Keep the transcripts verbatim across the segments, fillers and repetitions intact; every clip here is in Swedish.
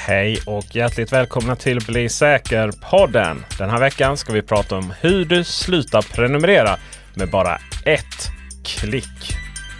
Hej och hjärtligt välkomna till Bli säker-podden. Den här veckan ska vi prata om hur du slutar prenumerera med bara ett klick.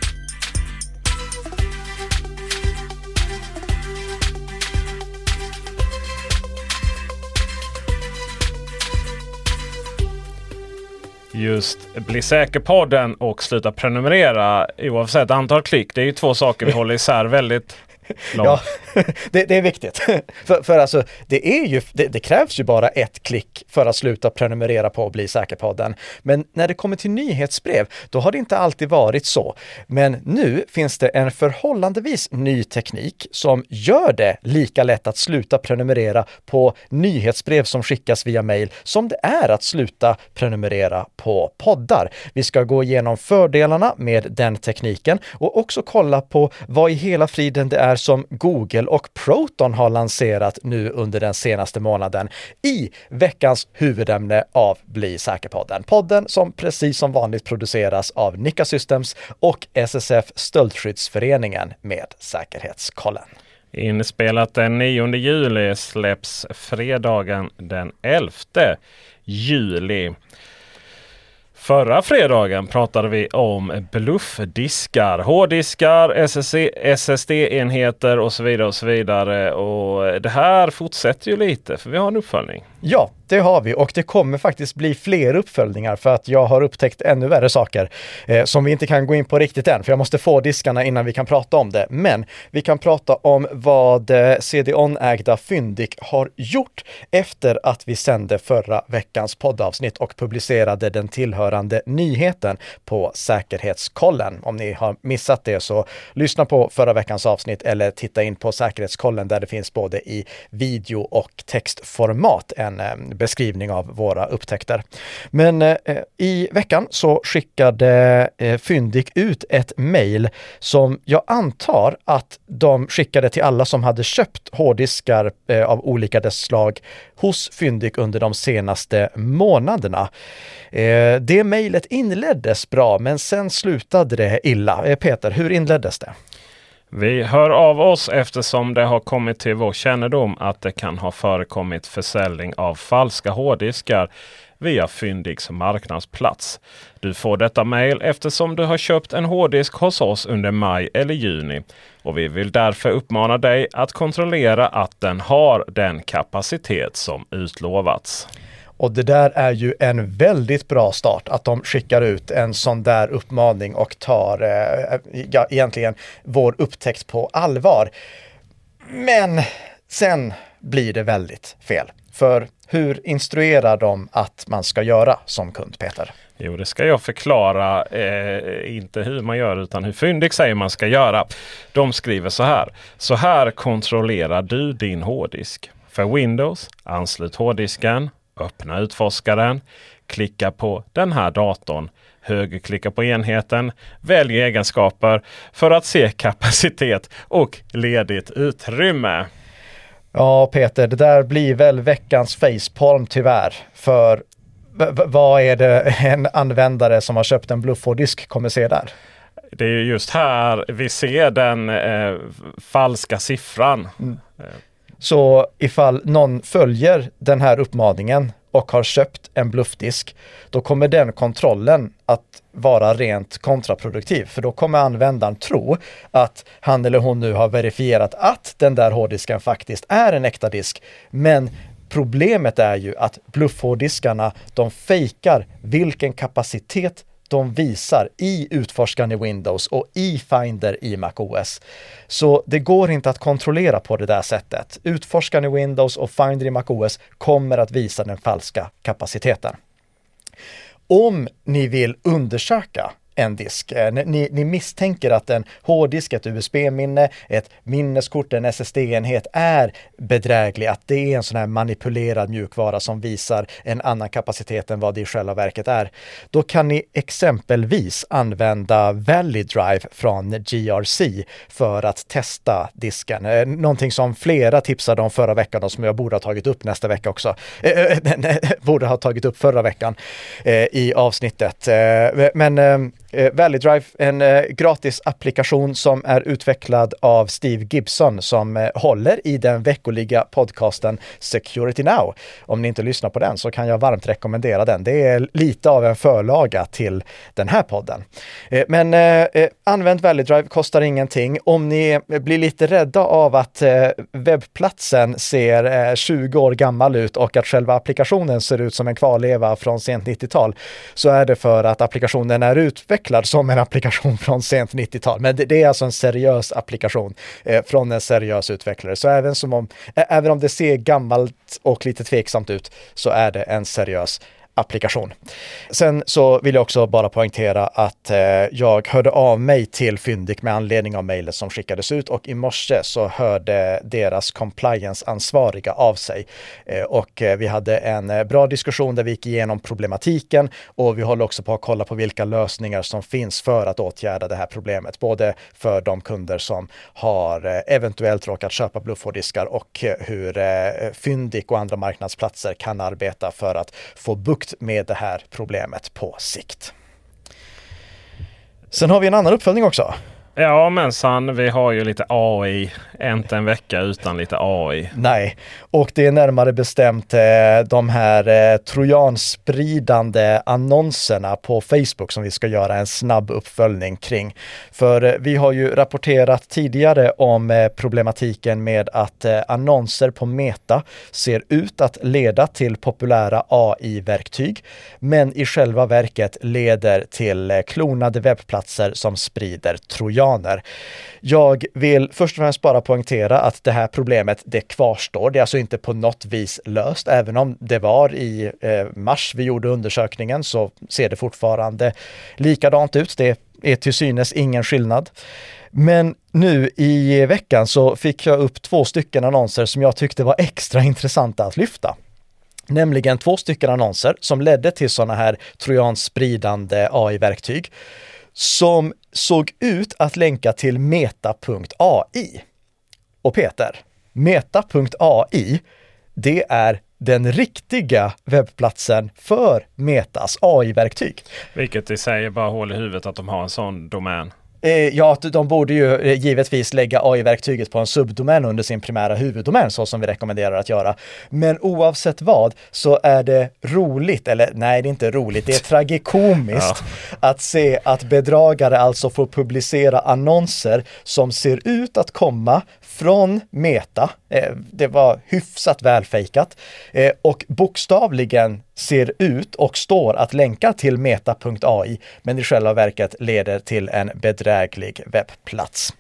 Just Bli säker-podden och sluta prenumerera oavsett antal klick. Det är ju två saker vi håller isär väldigt långt. Ja, det, det är viktigt. för, för alltså, det, är ju, det, det krävs ju bara ett klick för att sluta prenumerera på Bli säker-podden. Men när det kommer till nyhetsbrev, då har det inte alltid varit så. Men nu finns det en förhållandevis ny teknik som gör det lika lätt att sluta prenumerera på nyhetsbrev som skickas via mejl som det är att sluta prenumerera på poddar. Vi ska gå igenom fördelarna med den tekniken och också kolla på vad i hela friden det är som Google och Proton har lanserat nu under den senaste månaden i veckans huvudämne av Bli säker-podden. Podden som precis som vanligt produceras av Nikka Systems och S S F Stöldskyddsföreningen med Säkerhetskollen. Inspelat den nionde juli släpps fredagen den elfte juli. Förra fredagen pratade vi om bluffdiskar, hårddiskar, S S D-enheter och så vidare och så vidare. Och det här fortsätter ju lite för vi har en uppföljning. Ja, det har vi och det kommer faktiskt bli fler uppföljningar för att jag har upptäckt ännu värre saker eh, som vi inte kan gå in på riktigt än för jag måste få diskarna innan vi kan prata om det. Men vi kan prata om vad eh, C D O-ägda Fyndik har gjort efter att vi sände förra veckans poddavsnitt och publicerade den tillhörande nyheten på Säkerhetskollen. Om ni har missat det så lyssna på förra veckans avsnitt eller titta in på Säkerhetskollen där det finns både i video- och textformat en eh, beskrivning av våra upptäckter. Men eh, i veckan så skickade eh, Fyndik ut ett mejl som jag antar att de skickade till alla som hade köpt hårddiskar eh, av olika dess slag hos Fyndik under de senaste månaderna. Eh, det mejlet inleddes bra men sen slutade det illa. Eh, Peter, hur inleddes det? Vi hör av oss eftersom det har kommit till vår kännedom att det kan ha förekommit försäljning av falska hårddiskar via Fyndiks marknadsplats. Du får detta mejl eftersom du har köpt en hårddisk hos oss under maj eller juni och vi vill därför uppmana dig att kontrollera att den har den kapacitet som utlovats. Och det där är ju en väldigt bra start att de skickar ut en sån där uppmaning och tar eh, ja, egentligen vår upptäckt på allvar. Men sen blir det väldigt fel. För hur instruerar de att man ska göra som kund, Peter? Jo, det ska jag förklara. Eh, inte hur man gör utan hur Fyndik säger man ska göra. De skriver så här. Så här kontrollerar du din hårddisk. För Windows, anslut hårddisken. Öppna utforskaren, klicka på den här datorn, högerklicka på enheten, välj egenskaper för att se kapacitet och ledigt utrymme. Ja Peter, det där blir väl veckans facepalm tyvärr. För v- vad är det en användare som har köpt en bluffhårddisk kommer se där? Det är ju just här vi ser den eh, falska siffran. Mm. Så ifall någon följer den här uppmaningen och har köpt en bluffdisk, då kommer den kontrollen att vara rent kontraproduktiv. För då kommer användaren tro att han eller hon nu har verifierat att den där hårddisken faktiskt är en äkta disk. Men problemet är ju att bluffhårddiskarna, de fejkar vilken kapacitet de visar i utforskaren i Windows och i Finder i macOS. Så det går inte att kontrollera på det där sättet. Utforskaren i Windows och Finder i macOS kommer att visa den falska kapaciteten. Om ni vill undersöka en disk. Ni, ni misstänker att en hårddisk, ett U S B-minne, ett minneskort, en S S D-enhet är bedräglig. Att det är en sån här manipulerad mjukvara som visar en annan kapacitet än vad det i själva verket är. Då kan ni exempelvis använda Validrive från G R C för att testa disken. Någonting som flera tipsade om förra veckan och som jag borde ha tagit upp nästa vecka också. Eh, borde ha tagit upp förra veckan eh, i avsnittet. Eh, men eh, Eh, Valley Drive, en eh, gratis applikation som är utvecklad av Steve Gibson som eh, håller i den veckoliga podcasten Security Now. Om ni inte lyssnar på den så kan jag varmt rekommendera den. Det är lite av en förlaga till den här podden. Eh, men eh, använd Valley Drive, kostar ingenting. Om ni blir lite rädda av att eh, webbplatsen ser eh, tjugo år gammal ut och att själva applikationen ser ut som en kvarleva från sent nittiotal, så är det för att applikationen är utvecklad som en applikation från sent nittiotal. Men det, det är alltså en seriös applikation eh, från en seriös utvecklare. Så även, som om, äh, även om det ser gammalt och lite tveksamt ut så är det en seriös applikation. Sen så vill jag också bara poängtera att eh, jag hörde av mig till Fyndik med anledning av mejlet som skickades ut, och i morse så hörde deras compliance-ansvariga av sig. Eh, och eh, vi hade en eh, bra diskussion där vi gick igenom problematiken, och vi håller också på att kolla på vilka lösningar som finns för att åtgärda det här problemet. Både för de kunder som har eh, eventuellt råkat köpa bluffhårddiskar och eh, hur eh, Fyndik och andra marknadsplatser kan arbeta för att få bukt med det här problemet på sikt. Sen har vi en annan uppföljning också. Ja, men san, vi har ju lite A I. Inte en vecka utan lite A I. Nej, och det är närmare bestämt eh, de här eh, trojanspridande annonserna på Facebook som vi ska göra en snabb uppföljning kring. För eh, vi har ju rapporterat tidigare om eh, problematiken med att eh, annonser på Meta ser ut att leda till populära A I-verktyg, men i själva verket leder till eh, klonade webbplatser som sprider trojan. Jag vill först och främst bara poängtera att det här problemet, det kvarstår. Det är alltså inte på något vis löst. Även om det var i eh, mars vi gjorde undersökningen så ser det fortfarande likadant ut. Det är till synes ingen skillnad. Men nu i veckan så fick jag upp två stycken annonser som jag tyckte var extra intressanta att lyfta. Nämligen två stycken annonser som ledde till sådana här trojanspridande A I-verktyg som såg ut att länka till meta punkt a i. Och Peter, meta punkt a i, det är den riktiga webbplatsen för Metas A I-verktyg. Vilket i sig bara håller i huvudet att de har en sån domän. Ja, de borde ju givetvis lägga A I-verktyget på en subdomän under sin primära huvuddomän, så som vi rekommenderar att göra. Men oavsett vad så är det roligt, eller nej, det är inte roligt, det är tragikomiskt ja. att se att bedragare alltså får publicera annonser som ser ut att komma från Meta. Det var hyfsat välfejkat och bokstavligen ser ut och står att länka till meta punkt a i, men i själva verket leder till en bedräglig webbplats.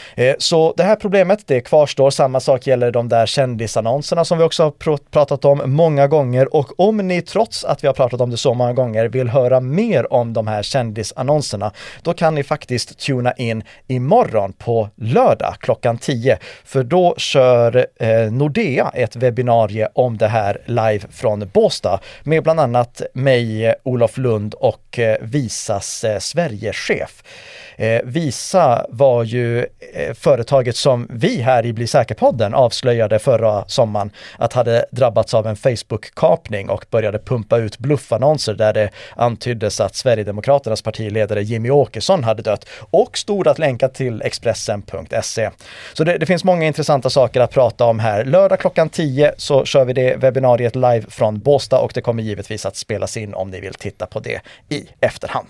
Så det här problemet, det kvarstår. Samma sak gäller de där kändisannonserna som vi också har pr- pratat om många gånger, och om ni trots att vi har pratat om det så många gånger vill höra mer om de här kändisannonserna, då kan ni faktiskt tuna in imorgon på lördag klockan tio, för då kör eh, Nordea ett webbinarie om det här live från Båstad med bland annat mig, Olof Lund och eh, Visas eh, Sverigechef. Eh, Visa var ju eh, företaget som vi här i Bli säker-podden avslöjade förra sommaren att hade drabbats av en Facebook-kapning och började pumpa ut bluffannonser där det antyddes att Sverigedemokraternas partiledare Jimmy Åkesson hade dött, och stod att länka till Expressen punkt se. Så det, det finns många intressanta saker att prata om här. Lördag klockan tio så kör vi det webbinariet live från Båstad, och det kommer givetvis att spelas in om ni vill titta på det i efterhand.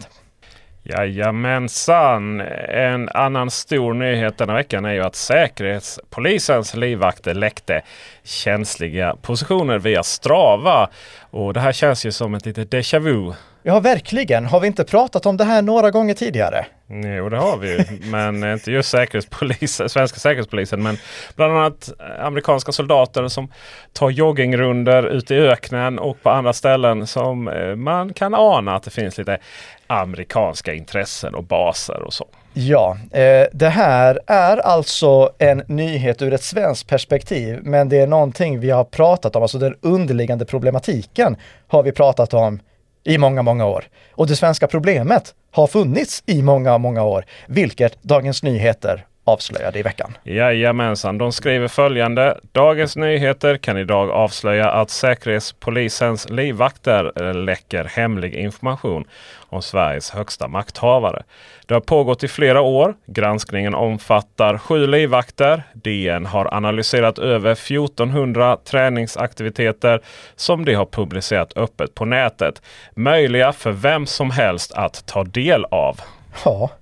Jajamensan. En annan stor nyhet denna veckan är ju att Säkerhetspolisens livvakter läckte känsliga positioner via Strava. Och det här känns ju som ett litet déjà vu. Ja, verkligen. Har vi inte pratat om det här några gånger tidigare? Jo, det har vi ju. Men inte just säkerhetspolisen, svenska säkerhetspolisen, men bland annat amerikanska soldater som tar joggingrunder ute i öknen och på andra ställen som man kan ana att det finns lite amerikanska intressen och baser och så. Ja, eh, det här är alltså en nyhet ur ett svenskt perspektiv, men det är någonting vi har pratat om, alltså den underliggande problematiken har vi pratat om i många, många år. Och det svenska problemet har funnits i många, många år, vilket Dagens Nyheter avslöjade i veckan. Jajamensan, de skriver följande. Dagens Nyheter kan idag avslöja att Säkerhetspolisens livvakter läcker hemlig information om Sveriges högsta makthavare. Det har pågått i flera år. Granskningen omfattar sju livvakter. D N har analyserat över fjortonhundra träningsaktiviteter som de har publicerat öppet på nätet. Möjliga för vem som helst att ta del av. Ja.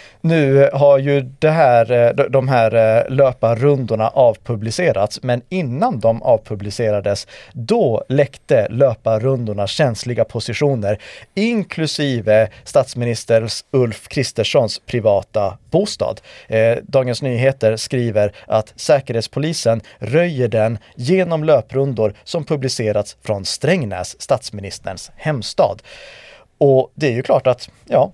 Nu har ju det här, de här löparrundorna avpublicerats, men innan de avpublicerades då läckte löparrundorna känsliga positioner, inklusive statsminister Ulf Kristerssons privata bostad. Eh, Dagens Nyheter skriver att Säkerhetspolisen röjer den genom löprundor som publicerats från Strängnäs, statsministerns hemstad. Och det är ju klart att, ja,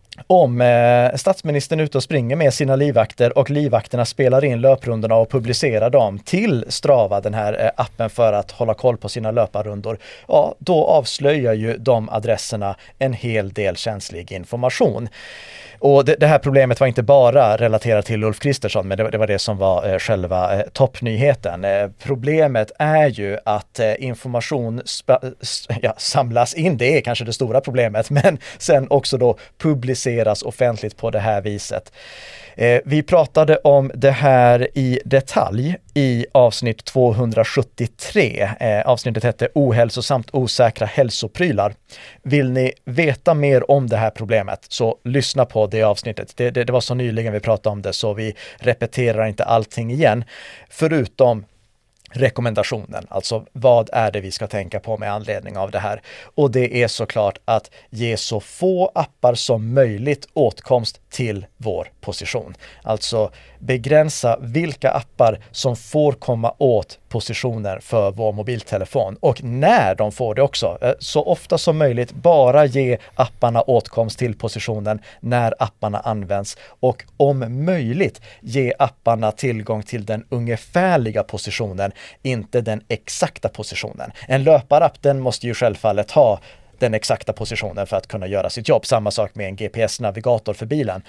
om eh, statsministern är ute och springer med sina livvakter och livvakterna spelar in löprundorna och publicerar dem till Strava, den här eh, appen för att hålla koll på sina löparrundor, ja, då avslöjar ju de adresserna en hel del känslig information. Och det, det här problemet var inte bara relaterat till Ulf Kristersson, men det, det var det som var eh, själva eh, toppnyheten. Eh, problemet är ju att eh, information spa, ja, samlas in, det är kanske det stora problemet, men sen också då publiceras offentligt på det här viset. Eh, vi pratade om det här i detalj i avsnitt tvåhundrasjuttiotre. Eh, avsnittet hette Ohälsosamt osäkra hälsoprylar. Vill ni veta mer om det här problemet så lyssna på det avsnittet. Det, det, det var så nyligen vi pratade om det så vi repeterar inte allting igen. Förutom rekommendationen, alltså vad är det vi ska tänka på med anledning av det här? Och det är såklart att ge så få appar som möjligt åtkomst till vår position. Alltså begränsa vilka appar som får komma åt positioner för vår mobiltelefon och när de får det också. Så ofta som möjligt bara ge apparna åtkomst till positionen när apparna används och om möjligt ge apparna tillgång till den ungefärliga positionen, inte den exakta positionen. En löparapp, den måste ju självfallet ha den exakta positionen för att kunna göra sitt jobb. Samma sak med en G P S-navigator för bilen.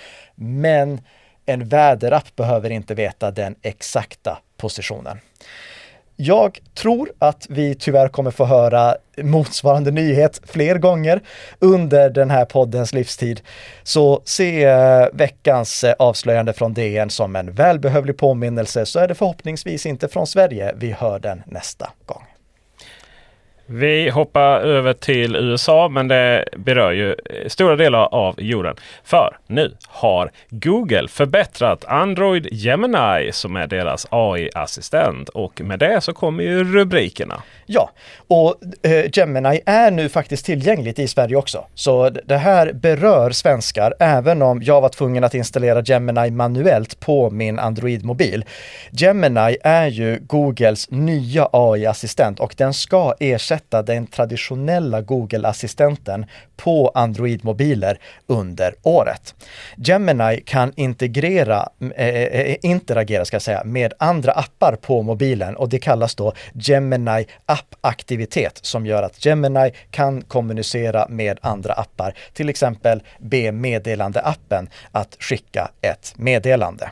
Men en väderapp behöver inte veta den exakta positionen. Jag tror att vi tyvärr kommer få höra motsvarande nyhet fler gånger under den här poddens livstid. Så se eh, veckans eh, avslöjande från D N som en välbehövlig påminnelse, så är det förhoppningsvis inte från Sverige vi hör den nästa gång. Vi hoppar över till U S A, men det berör ju stora delar av jorden. För nu har Google förbättrat Android Gemini som är deras A I-assistent. Och med det så kommer ju rubrikerna. Ja, och eh, Gemini är nu faktiskt tillgängligt i Sverige också. Så det här berör svenskar även om jag var tvungen att installera Gemini manuellt på min Android-mobil. Gemini är ju Googles nya A I-assistent och den ska ersätta den traditionella Google-assistenten på Android-mobiler under året. Gemini kan integrera, äh, interagera ska jag säga, med andra appar på mobilen och det kallas då Gemini app-aktivitet som gör att Gemini kan kommunicera med andra appar. Till exempel be meddelande-appen att skicka ett meddelande.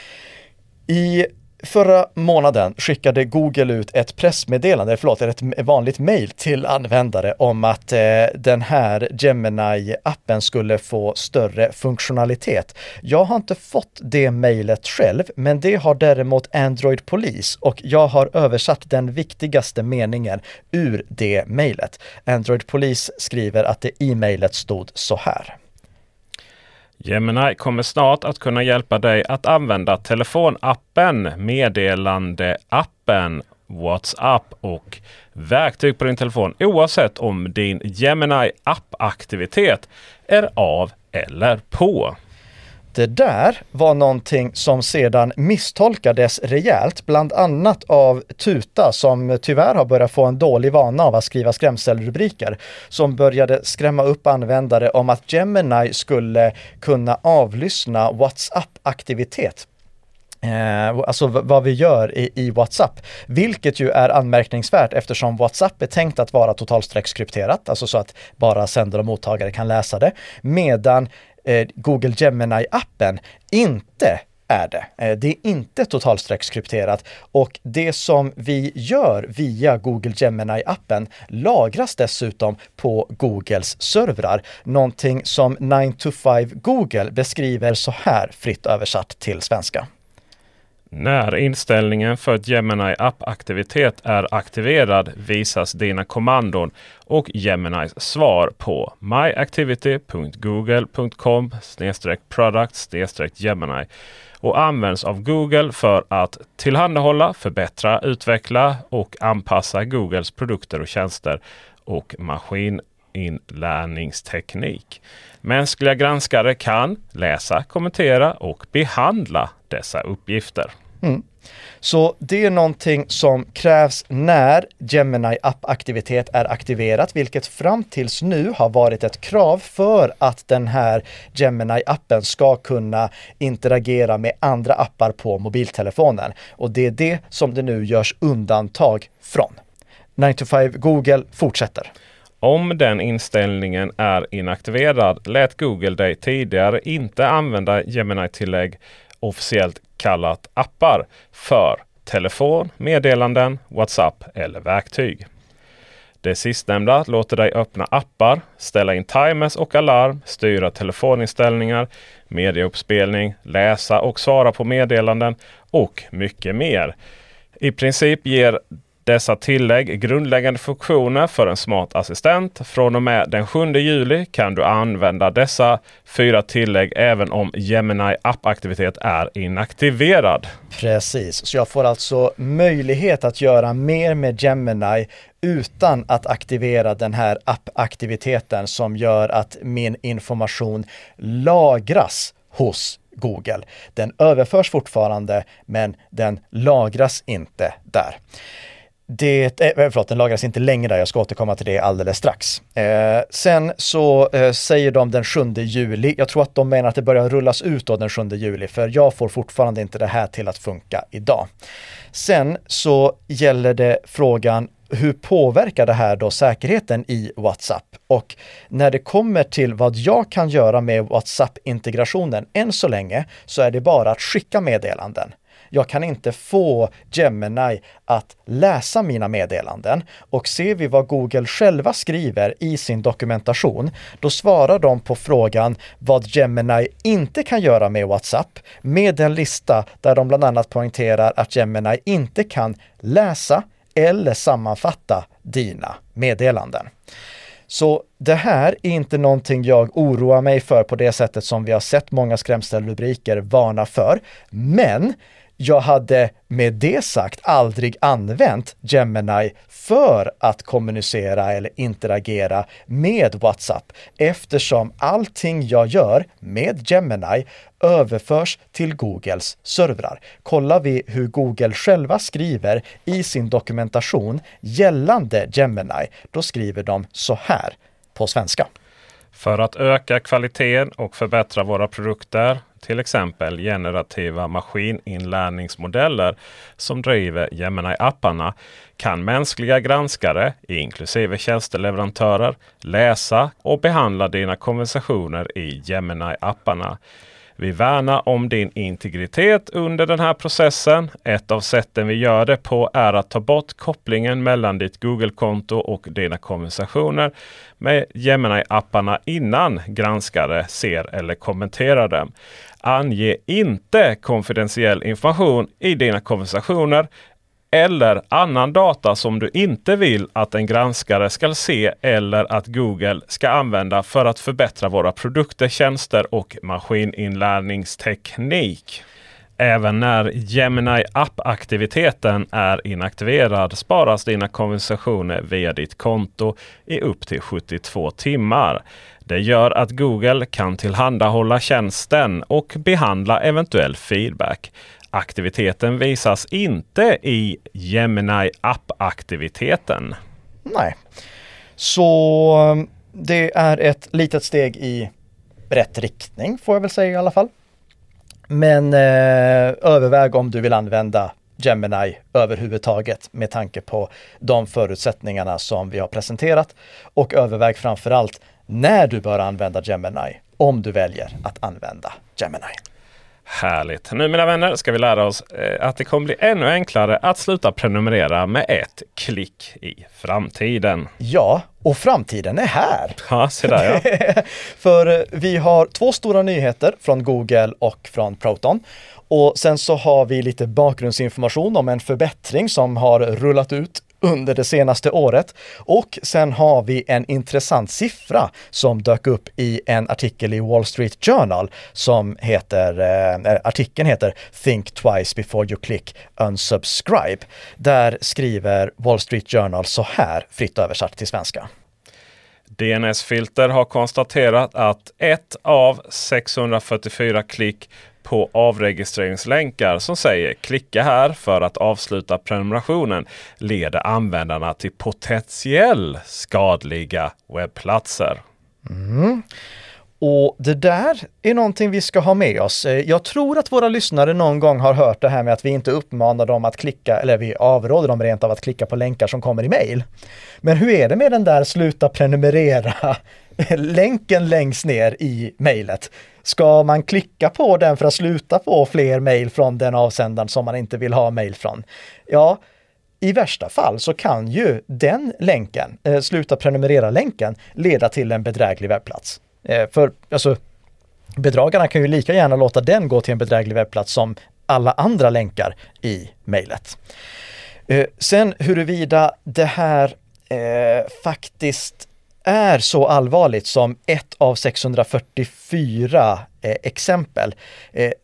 I Förra månaden skickade Google ut ett pressmeddelande, förlåt, ett vanligt mejl till användare om att eh, den här Gemini-appen skulle få större funktionalitet. Jag har inte fått det mejlet själv, men det har däremot Android Police och jag har översatt den viktigaste meningen ur det mejlet. Android Police skriver att det i mejlet stod så här. Gemini kommer snart att kunna hjälpa dig att använda telefonappen, meddelandeappen, WhatsApp och verktyg på din telefon oavsett om din Gemini app-aktivitet är av eller på. Det där var någonting som sedan misstolkades rejält, bland annat av Tuta som tyvärr har börjat få en dålig vana av att skriva skrämselrubriker som började skrämma upp användare om att Gemini skulle kunna avlyssna WhatsApp-aktivitet. Eh, alltså v- vad vi gör i, i WhatsApp, vilket ju är anmärkningsvärt eftersom WhatsApp är tänkt att vara totalstreckskrypterat, alltså så att bara sändare och mottagare kan läsa det, medan eh, Google Gemini-appen inte är det. Det är inte totalstreckskrypterat och det som vi gör via Google Gemini-appen lagras dessutom på Googles servrar. Någonting som nine to five Google beskriver så här fritt översatt till svenska. När inställningen för Gemini app-aktivitet är aktiverad visas dina kommandon och Geminis svar på myactivity punkt google punkt com slash product slash gemini och används av Google för att tillhandahålla, förbättra, utveckla och anpassa Googles produkter och tjänster och maskininlärningsteknik. Mänskliga granskare kan läsa, kommentera och behandla dessa uppgifter. Mm. Så det är någonting som krävs när Gemini app-aktivitet är aktiverat, vilket fram tills nu har varit ett krav för att den här Gemini-appen ska kunna interagera med andra appar på mobiltelefonen. Och det är det som det nu görs undantag från. nine to five Google fortsätter. Om den inställningen är inaktiverad lät Google dig tidigare inte använda Gemini-tillägg officiellt kallat appar för telefon, meddelanden, WhatsApp eller verktyg. Det sistnämnda låter dig öppna appar, ställa in timers och alarm, styra telefoninställningar, medieuppspelning, läsa och svara på meddelanden och mycket mer. I princip ger dessa tillägg grundläggande funktioner för en smart assistent. Från och med den sjunde juli kan du använda dessa fyra tillägg även om Gemini app-aktivitet är inaktiverad. Precis, så jag får alltså möjlighet att göra mer med Gemini utan att aktivera den här app-aktiviteten som gör att min information lagras hos Google. Den överförs fortfarande men den lagras inte där. Det, eh, förlåt, den lagras inte längre där. Jag ska återkomma till det alldeles strax. Eh, sen så eh, säger de den sjunde juli. Jag tror att de menar att det börjar rullas ut då den sjunde juli. För jag får fortfarande inte det här till att funka idag. Sen så gäller det frågan hur påverkar det här då säkerheten i WhatsApp? Och när det kommer till vad jag kan göra med WhatsApp-integrationen än så länge så är det bara att skicka meddelanden. Jag kan inte få Gemini att läsa mina meddelanden och ser vi vad Google själva skriver i sin dokumentation, då svarar de på frågan vad Gemini inte kan göra med WhatsApp med en lista där de bland annat poängterar att Gemini inte kan läsa eller sammanfatta dina meddelanden. Så det här är inte någonting jag oroar mig för på det sättet som vi har sett många skrämselrubriker varna för, men jag hade med det sagt aldrig använt Gemini för att kommunicera eller interagera med WhatsApp eftersom allting jag gör med Gemini överförs till Googles servrar. Kollar vi hur Google själva skriver i sin dokumentation gällande Gemini, då skriver de så här på svenska. För att öka kvaliteten och förbättra våra produkter, till exempel generativa maskininlärningsmodeller som driver Gemini-apparna, kan mänskliga granskare, inklusive tjänsteleverantörer, läsa och behandla dina konversationer i Gemini-apparna. Vi värnar om din integritet under den här processen. Ett av sätten vi gör det på är att ta bort kopplingen mellan ditt Google-konto och dina konversationer med Gemini-apparna innan granskare ser eller kommenterar dem. Ange inte konfidentiell information i dina konversationer eller annan data som du inte vill att en granskare ska se eller att Google ska använda för att förbättra våra produkter, tjänster och maskininlärningsteknik. Även när Gemini app-aktiviteten är inaktiverad sparas dina konversationer via ditt konto i upp till sjuttiotvå timmar. Det gör att Google kan tillhandahålla tjänsten och behandla eventuell feedback. Aktiviteten visas inte i Gemini app-aktiviteten. Nej. Så det är ett litet steg i rätt riktning får jag väl säga i alla fall. Men eh, överväg om du vill använda Gemini överhuvudtaget med tanke på de förutsättningarna som vi har presenterat. Och överväg framförallt när du bör använda Gemini om du väljer att använda Gemini. Härligt. Nu mina vänner ska vi lära oss eh, att det kommer bli ännu enklare att sluta prenumerera med ett klick i framtiden. Ja, och framtiden är här. Ja, se där ja. För vi har två stora nyheter från Google och från Proton. Och sen så har vi lite bakgrundsinformation om en förbättring som har rullat ut under det senaste året. Och sen har vi en intressant siffra som dök upp i en artikel i Wall Street Journal som heter, eh, artikeln heter Think twice before you click unsubscribe. Där skriver Wall Street Journal så här, fritt översatt till svenska. D N S-filter har konstaterat att ett av sexhundrafyrtiofyra klick på avregistreringslänkar som säger klicka här för att avsluta prenumerationen leder användarna till potentiell skadliga webbplatser. Mm. Och det där är någonting vi ska ha med oss. Jag tror att våra lyssnare någon gång har hört det här med att vi inte uppmanar dem att klicka, eller vi avråder dem rent av att klicka på länkar som kommer i mejl. Men hur är det med den där sluta prenumerera länken längst ner i mejlet? Ska man klicka på den för att sluta få fler mejl från den avsändaren som man inte vill ha mejl från? Ja, i värsta fall så kan ju den länken, eh, sluta prenumerera-länken, leda till en bedräglig webbplats. Eh, för alltså, bedragarna kan ju lika gärna låta den gå till en bedräglig webbplats som alla andra länkar i mejlet. Eh, sen huruvida det här eh, faktiskt är så allvarligt som ett av sexhundrafyrtiofyra eh, exempel. Eh,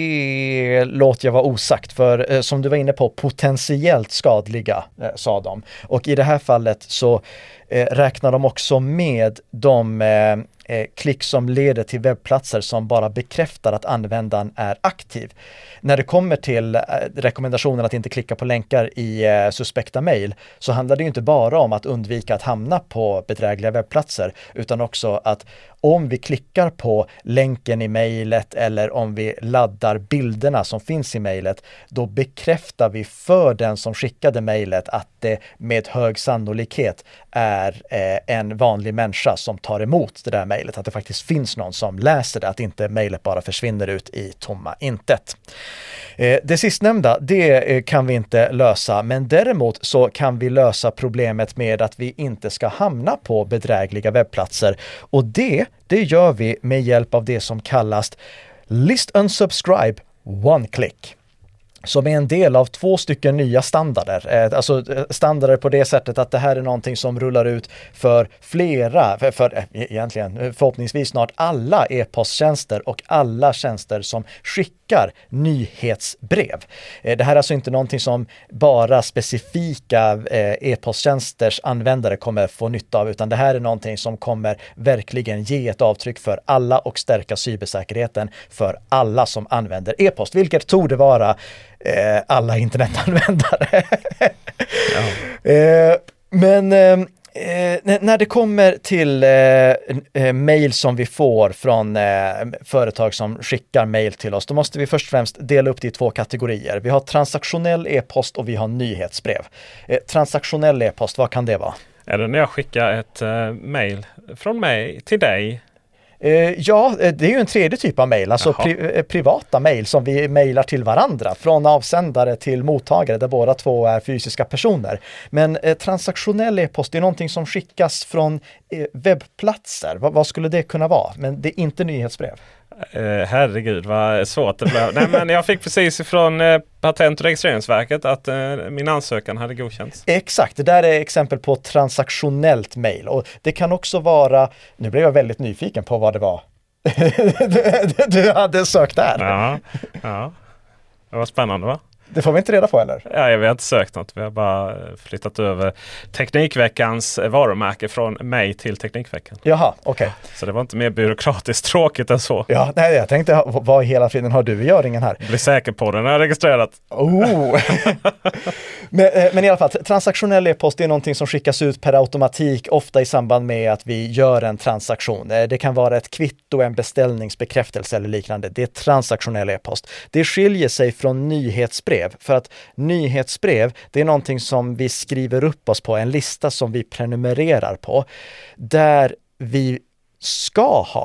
det låter jag vara osagt för eh, som du var inne på, potentiellt skadliga eh, sa de. Och i det här fallet så eh, räknar de också med de eh, eh, klick som leder till webbplatser som bara bekräftar att användaren är aktiv. När det kommer till eh, rekommendationen att inte klicka på länkar i eh, suspekta mejl så handlar det ju inte bara om att undvika att hamna på bedrägliga webbplatser utan också att om vi klickar på länken i mejlet eller om vi laddar bilderna som finns i mejlet, då bekräftar vi för den som skickade mejlet att det med hög sannolikhet är eh, en vanlig människa som tar emot det där mejlet, att det faktiskt finns någon som läser det, att inte mejlet bara försvinner ut i tomma intet. Eh, det sistnämnda, det eh, kan vi inte lösa, men däremot så kan vi lösa problemet med att vi inte ska hamna på bedrägliga webbplatser, och det Det gör vi med hjälp av det som kallas List Unsubscribe One Click, som är en del av två stycken nya standarder. Alltså standarder på det sättet att det här är någonting som rullar ut för flera, för, för egentligen förhoppningsvis snart alla e-posttjänster och alla tjänster som skickar nyhetsbrev. Det här är alltså inte någonting som bara specifika e-posttjänsters användare kommer få nytta av, utan det här är någonting som kommer verkligen ge ett avtryck för alla och stärka cybersäkerheten för alla som använder e-post, vilket torde vara Eh, alla internetanvändare. ja. eh, men eh, när det kommer till eh, eh, mejl som vi får från eh, företag som skickar mejl till oss, då måste vi först och främst dela upp det i två kategorier. Vi har transaktionell e-post och vi har nyhetsbrev. Eh, transaktionell e-post, vad kan det vara? Är det när jag skickar ett eh, mejl från mig till dig? Ja, det är ju en tredje typ av mejl, alltså pri- privata mejl som vi mejlar till varandra, från avsändare till mottagare där båda två är fysiska personer. Men eh, transaktionell e-post är någonting som skickas från eh, webbplatser. Va- vad skulle det kunna vara? Men det är inte nyhetsbrev. Uh, herregud vad svårt det blev. Nej, men jag fick precis ifrån uh, Patent- och registreringsverket att uh, min ansökan hade godkänts. Exakt, det där är exempel på transaktionellt mejl, och det kan också vara, nu blev jag väldigt nyfiken på vad det var du hade sökt där. Ja, ja. Det var spännande, va? Det får vi inte reda på heller. Ja, vi har inte sökt något. Vi har bara flyttat över Teknikveckans varumärke från mig till Teknikveckan. Jaha, okej. Okay. Så det var inte mer byråkratiskt tråkigt än så. Ja, nej, jag tänkte, vad hela friden har du i göringen här? Bli säker på den, jag har registrerat. Oh. men, men i alla fall, transaktionell e-post är någonting som skickas ut per automatik, ofta i samband med att vi gör en transaktion. Det kan vara ett kvitto, en beställningsbekräftelse eller liknande. Det är transaktionell e-post. Det skiljer sig från nyhetsbrev. För att nyhetsbrev, det är någonting som vi skriver upp oss på, en lista som vi prenumererar på, där vi ska ha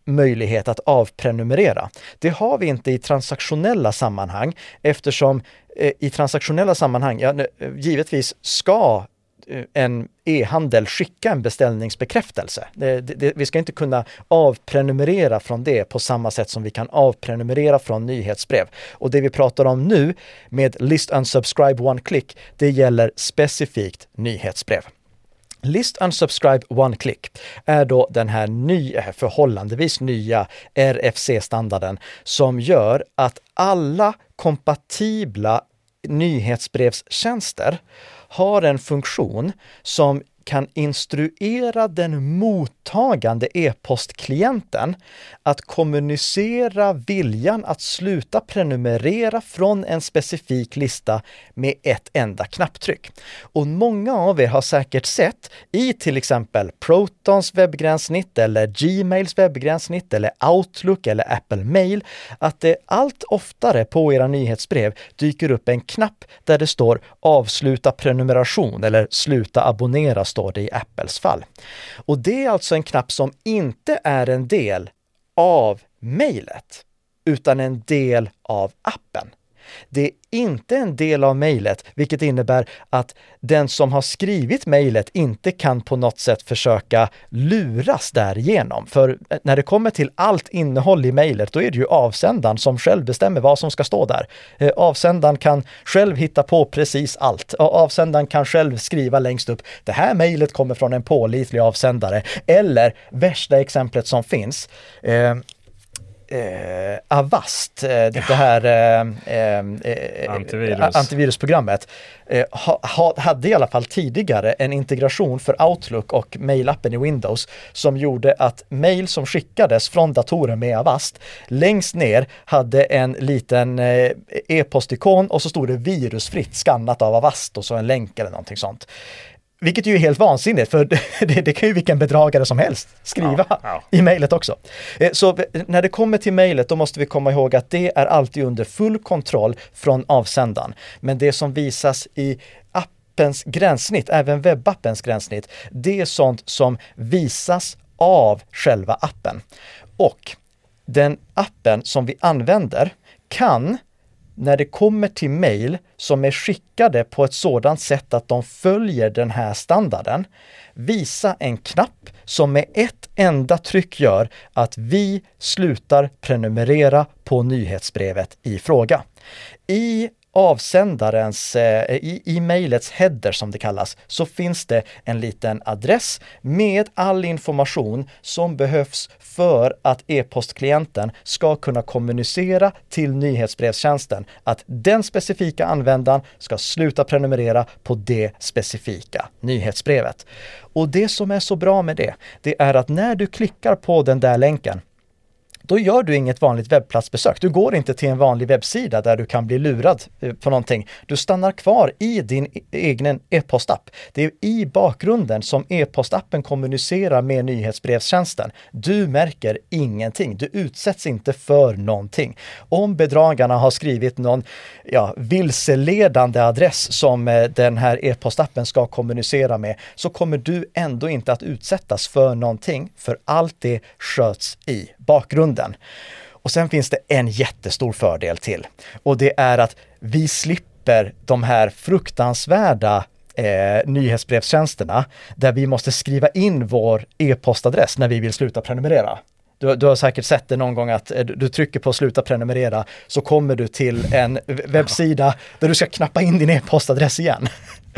möjlighet att avprenumerera. Det har vi inte i transaktionella sammanhang eftersom eh, i transaktionella sammanhang, ja, givetvis ska en e-handel skicka en beställningsbekräftelse. Det, det, vi ska inte kunna avprenumerera från det på samma sätt som vi kan avprenumerera från nyhetsbrev. Och det vi pratar om nu med List Unsubscribe One Click, det gäller specifikt nyhetsbrev. List Unsubscribe One Click är då den här nya, förhållandevis nya R F C-standarden som gör att alla kompatibla nyhetsbrevstjänster har en funktion som kan instruera den mottagande e-postklienten att kommunicera viljan att sluta prenumerera från en specifik lista med ett enda knapptryck. Och många av er har säkert sett i till exempel Protons webbgränssnitt eller Gmails webbgränssnitt eller Outlook eller Apple Mail att det allt oftare på era nyhetsbrev dyker upp en knapp där det står avsluta prenumeration eller sluta abonnera står det i Apples fall. Och det är alltså en knapp som inte är en del av mejlet utan en del av appen. Det är inte en del av mejlet, vilket innebär att den som har skrivit mejlet inte kan på något sätt försöka luras därigenom. För när det kommer till allt innehåll i mejlet, då är det ju avsändaren som själv bestämmer vad som ska stå där. Avsändaren kan själv hitta på precis allt. Avsändaren kan själv skriva längst upp, det här mejlet kommer från en pålitlig avsändare. Eller värsta exemplet som finns, eh, Eh, Avast, eh, det här eh, eh, Antivirus. antivirusprogrammet eh, ha, ha, hade i alla fall tidigare en integration för Outlook och mailappen i Windows som gjorde att mail som skickades från datorer med Avast längst ner hade en liten eh, e-postikon och så stod det virusfritt skannat av Avast och så en länk eller någonting sånt. Vilket ju är helt vansinnigt, för det, det kan ju vilken bedragare som helst skriva ja, ja. i mejlet också. Så när det kommer till mejlet, då måste vi komma ihåg att det är alltid under full kontroll från avsändaren. Men det som visas i appens gränssnitt, även webbappens gränssnitt, det är sånt som visas av själva appen. Och den appen som vi använder kan, när det kommer till mejl som är skickade på ett sådant sätt att de följer den här standarden, visa en knapp som med ett enda tryck gör att vi slutar prenumerera på nyhetsbrevet i fråga. I avsändarens, eh, i, i mejlets header som det kallas, så finns det en liten adress med all information som behövs för att e-postklienten ska kunna kommunicera till nyhetsbrevstjänsten att den specifika användaren ska sluta prenumerera på det specifika nyhetsbrevet. Och det som är så bra med det, det är att när du klickar på den där länken, då gör du inget vanligt webbplatsbesök. Du går inte till en vanlig webbsida där du kan bli lurad på någonting. Du stannar kvar i din egen e-postapp. Det är i bakgrunden som e-postappen kommunicerar med nyhetsbrevstjänsten. Du märker ingenting. Du utsätts inte för någonting. Om bedragarna har skrivit någon ja, vilseledande adress som den här e-postappen ska kommunicera med, så kommer du ändå inte att utsättas för någonting, för allt det sköts i bakgrunden. Och sen finns det en jättestor fördel till, och det är att vi slipper de här fruktansvärda eh, nyhetsbrevstjänsterna där vi måste skriva in vår e-postadress när vi vill sluta prenumerera. Du, du har säkert sett det någon gång att du, du trycker på sluta prenumerera, så kommer du till en webbsida där du ska knappa in din e-postadress igen.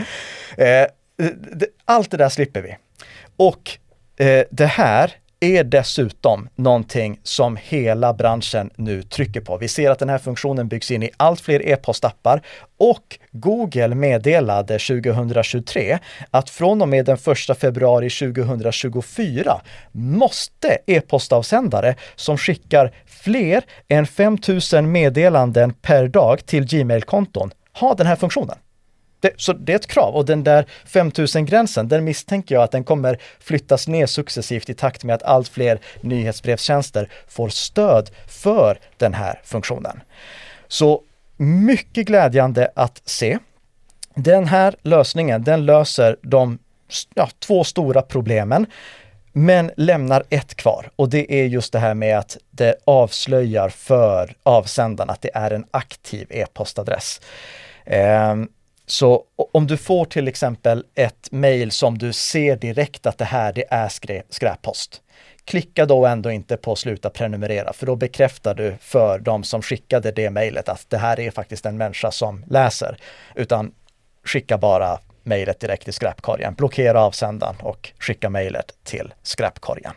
eh, det, allt det där slipper vi. Och eh, det här är dessutom någonting som hela branschen nu trycker på. Vi ser att den här funktionen byggs in i allt fler e-postappar, och Google meddelade tjugohundratjugotre att från och med den första februari tjugohundratjugofyra måste e-postavsändare som skickar fler än fem tusen meddelanden per dag till Gmail-konton ha den här funktionen. Det, så det är ett krav, och den där fem tusen-gränsen, den misstänker jag att den kommer flyttas ner successivt i takt med att allt fler nyhetsbrevstjänster får stöd för den här funktionen. Så mycket glädjande att se. Den här lösningen, den löser de ja, två stora problemen. Men lämnar ett kvar, och det är just det här med att det avslöjar för avsändaren att det är en aktiv e-postadress. Eh, så om du får till exempel ett mejl som du ser direkt att det här det är skrä- skräppost. Klicka då ändå inte på sluta prenumerera, för då bekräftar du för de som skickade det mejlet att det här är faktiskt en människa som läser, utan skicka bara mejlet direkt till skräpkorgen. Blockera avsändaren och skicka mejlet till skräpkorgen.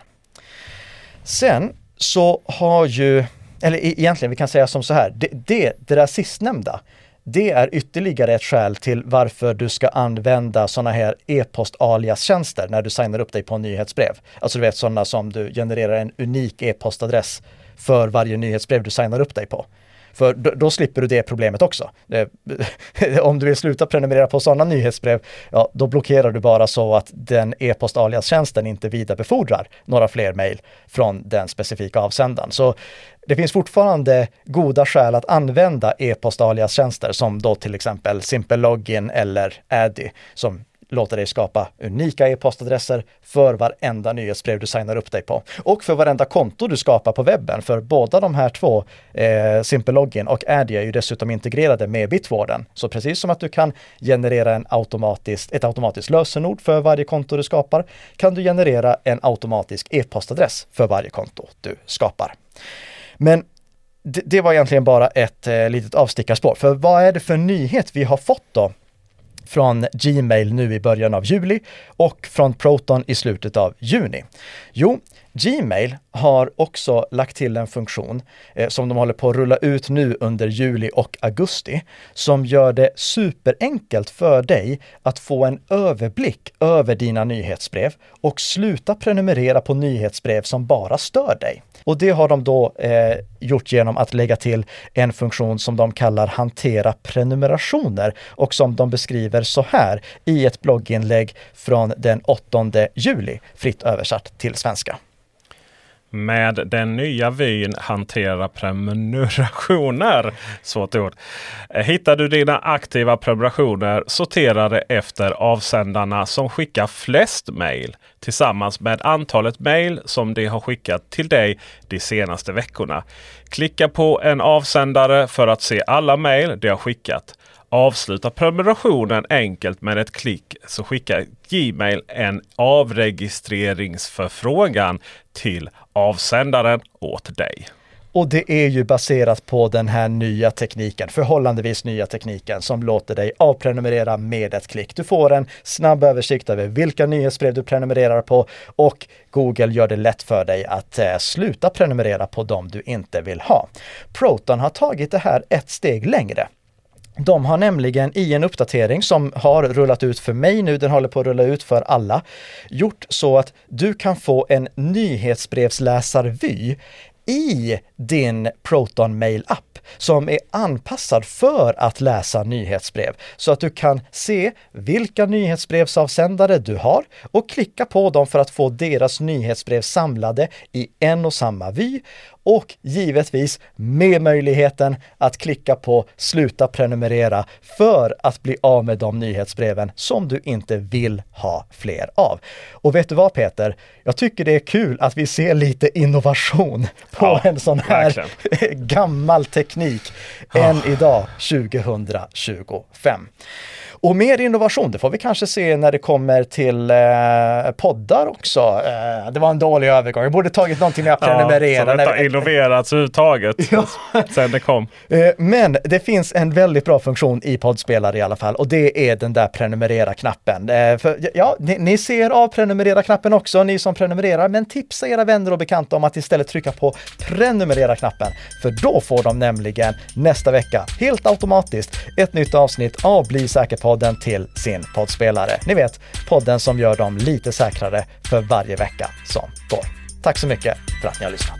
Sen så har ju, eller egentligen vi kan säga som så här, det, det, det där sistnämnda, det är ytterligare ett skäl till varför du ska använda sådana här e-post-alias-tjänster när du signar upp dig på en nyhetsbrev. Alltså du vet sådana som du genererar en unik e-postadress för varje nyhetsbrev du signar upp dig på. För då, då slipper du det problemet också. Det, om du vill sluta prenumerera på sådana nyhetsbrev, ja, då blockerar du bara så att den e-post-alias-tjänsten inte vidarebefordrar några fler mejl från den specifika avsändaren. Så det finns fortfarande goda skäl att använda e-post-alias-tjänster som då till exempel Simple Login eller Addy som låter dig skapa unika e-postadresser för varenda nyhetsbrev du signar upp dig på. Och för varenda konto du skapar på webben, för båda de här två, eh, Simple Login och Addy, är ju dessutom integrerade med Bitwarden. Så precis som att du kan generera en automatiskt, ett automatiskt lösenord för varje konto du skapar, kan du generera en automatisk e-postadress för varje konto du skapar. Men det, det var egentligen bara ett eh, litet avstickarspår. För vad är det för nyhet vi har fått då från Gmail nu i början av juli och från Proton i slutet av juni? Jo, Gmail har också lagt till en funktion eh, som de håller på att rulla ut nu under juli och augusti, som gör det superenkelt för dig att få en överblick över dina nyhetsbrev och sluta prenumerera på nyhetsbrev som bara stör dig. Och det har de då eh, gjort genom att lägga till en funktion som de kallar hantera prenumerationer och som de beskriver så här i ett blogginlägg från den åttonde juli, fritt översatt till svenska. Med den nya vyn hantera prenumerationer, svårt ord. Hittar du dina aktiva prenumerationer sorterade efter avsändarna som skickar flest mejl tillsammans med antalet mejl som de har skickat till dig de senaste veckorna. Klicka på en avsändare för att se alla mejl de har skickat. Avsluta prenumerationen enkelt med ett klick, så skickar Gmail en avregistreringsförfrågan till avsändaren åt dig. Och det är ju baserat på den här nya tekniken, förhållandevis nya tekniken som låter dig avprenumerera med ett klick. Du får en snabb översikt över vilka nyhetsbrev du prenumererar på och Google gör det lätt för dig att eh, sluta prenumerera på dem du inte vill ha. Proton har tagit det här ett steg längre. De har nämligen i en uppdatering som har rullat ut för mig nu, den håller på att rulla ut för alla, gjort så att du kan få en nyhetsbrevsläsarvy i din Proton Mail-app som är anpassad för att läsa nyhetsbrev, så att du kan se vilka nyhetsbrevsavsändare du har och klicka på dem för att få deras nyhetsbrev samlade i en och samma vy, och givetvis med möjligheten att klicka på sluta prenumerera för att bli av med de nyhetsbreven som du inte vill ha fler av. Och vet du vad, Peter? Jag tycker det är kul att vi ser lite innovation på ja, en sån här verkligen. gammal teknik än oh. idag tjugohundratjugofem. Och mer innovation, det får vi kanske se när det kommer till eh, poddar också. Eh, det var en dålig övergång. Jag borde tagit någonting med att prenumerera. Ja, så detta innoverats överhuvudtaget ja. sen det kom. Eh, men det finns en väldigt bra funktion i poddspelare i alla fall. Och det är den där prenumerera-knappen. Eh, för, ja, ni, ni ser av prenumerera-knappen också, ni som prenumererar. Men tipsa era vänner och bekanta om att istället trycka på prenumerera-knappen. För då får de nämligen nästa vecka helt automatiskt ett nytt avsnitt av Bli säker på podden till sin poddspelare. Ni vet, podden som gör dem lite säkrare för varje vecka som går. Tack så mycket för att ni har lyssnat.